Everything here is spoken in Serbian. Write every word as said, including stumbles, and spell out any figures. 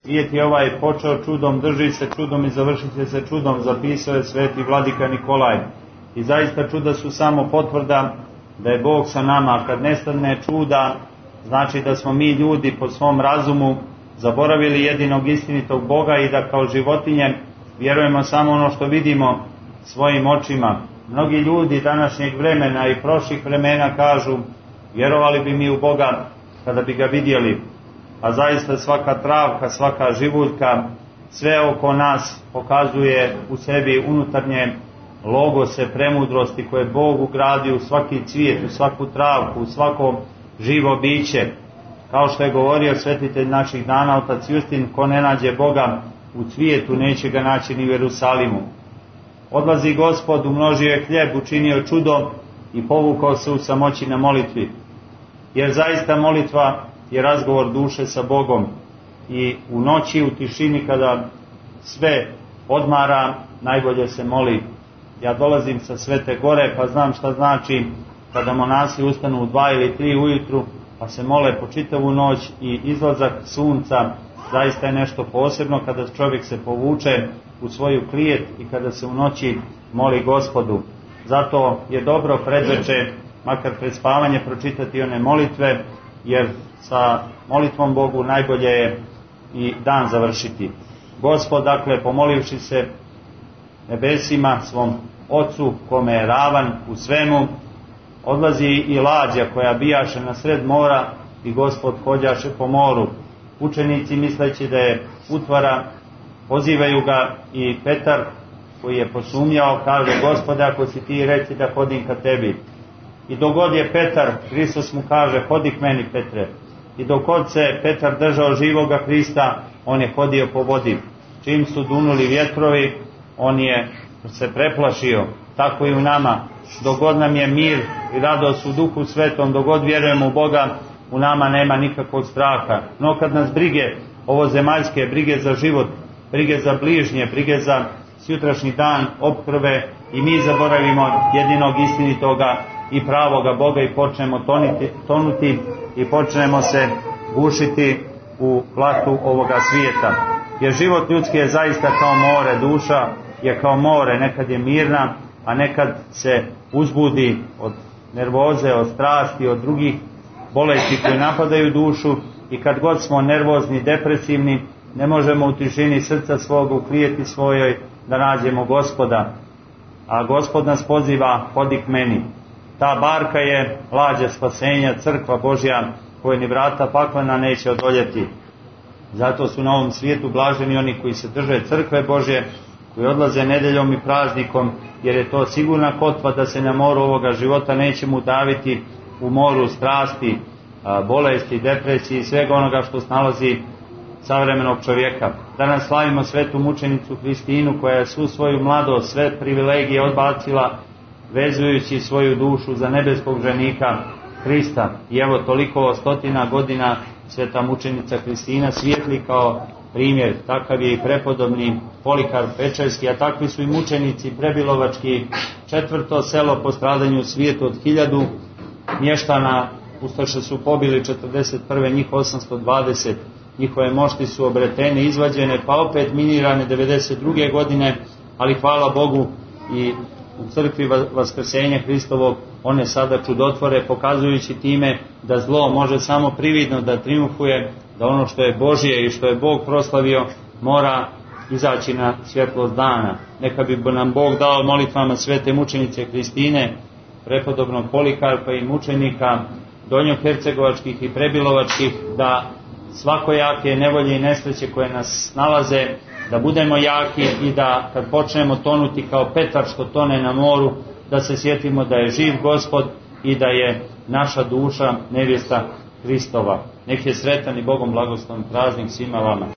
Svijet je ovaj počeo čudom, drži se čudom i završit će se čudom, zapisao je sveti vladika Nikolaj. I zaista čuda su samo potvrda da je Bog sa nama. Kad nestane čuda, znači da smo mi ljudi po svom razumu zaboravili jedinog istinitog Boga i da kao životinje vjerujemo samo ono što vidimo svojim očima. Mnogi ljudi današnjeg vremena i prošlih vremena kažu: vjerovali bi mi u Boga kada bi ga vidjeli. A zaista svaka travka, svaka živuljka, sve oko nas pokazuje u sebi unutarnje logose premudrosti koje Bog ugradi u svaki cvijet, u svaku travku, u svako živo biće. Kao što je govorio svetitelj naših dana, otac Justin: ko ne nađe Boga u cvijetu, neće ga naći ni u Jerusalimu. Odlazi Gospod, umnožio je hljeb, učinio čudo i povukao se u samoći na molitvi. Jer zaista molitva je razgovor duše sa Bogom. I u noći, u tišini, kada sve odmara, najbolje se moli. Ja dolazim sa Svete Gore, pa znam šta znači kada monasi ustanu u dva ili tri ujutru, pa se mole po čitavu noć, i izlazak sunca zaista je nešto posebno kada čovjek se povuče u svoju klijet i kada se u noći moli Gospodu. Zato je dobro predveče, makar pred spavanje, pročitati one molitve, jer sa molitvom Bogu najbolje je i dan završiti. Gospod, dakle, pomolivši se nebesima, svom Ocu, kome je ravan u svemu, odlazi i lađa koja bijaše na sred mora i Gospod hođaše po moru. Učenici, misleći da je utvara, pozivaju ga, i Petar, koji je posumnjao, kaže: Gospode, ako si ti, reci da hodim ka tebi. I dok god je Petar, Hristos mu kaže: hodi k meni, Petre. I dok god se Petar držao živoga Hrista, on je hodio po vodi. Čim su dunuli vjetrovi, on je se preplašio. Tako i u nama. Dok god nam je mir i radost u Duhu Svetom, dok god vjerujemo u Boga, u nama nema nikakvog straha. No kad nas brige ovo zemaljske, brige za život, brige za bližnje, brige za sutrašnji dan opkrve, i mi zaboravimo jedinog istinitoga i pravoga Boga i počnemo toniti, tonuti i počnemo se gušiti u blatu ovoga svijeta. Jer život ljudski je zaista kao more, duša je kao more, nekad je mirna, a nekad se uzbudi od nervoze, od strasti, od drugih bolesti koje napadaju dušu, i kad god smo nervozni, depresivni, ne možemo u tišini srca svog, u klijeti svojoj, da nađemo Gospoda. A Gospod nas poziva: hodi k meni. Ta barka je lađa spasenja, crkva Božja, koje ni vrata paklena neće odoljeti. Zato su na ovom svijetu blaženi oni koji se drže crkve Božje, koji odlaze nedeljom i praznikom, jer je to sigurna kotva da se na moru ovoga života nećemo udaviti, u moru strasti, bolesti, depresiji i svega onoga što snalazi savremenog čovjeka. Danas slavimo svetu mučenicu Hristinu, koja je svu svoju mladost, sve privilegije odbacila, vezujući svoju dušu za nebeskog ženika Hrista. I evo, toliko stotina godina sveta mučenica Hristina svijetli kao primjer. Takav je i prepodobni Polikarp Pečerski, a takvi su i mučenici Prebilovački, četvrto selo po stradanju svijetu. Od hiljadu mještana Ustaše su pobili četrdeset prve, njih osamsto dvadeset. Njihove mošti su obretene, izvađene, pa opet minirane devedeset druge godine, ali hvala Bogu, i u crkvi Vaskrsenja Hristovog one sada čudotvore, pokazujući time da zlo može samo prividno da triumfuje, da ono što je Božje i što je Bog proslavio mora izaći na svjetlost dana. Neka bi nam Bog dao molitvama svete mučenice Hristine, prepodobnog Polikarpa i mučenika donjohercegovačkih i prebilovačkih, da svakojake nevolje i nesreće koje nas nalaze, da budemo jaki, i da kad počnemo tonuti kao Petar što tone na moru, da se sjetimo da je živ Gospod i da je naša duša nevjesta Hristova. Nek je sretan i Bogom blagosloven praznik svima vama.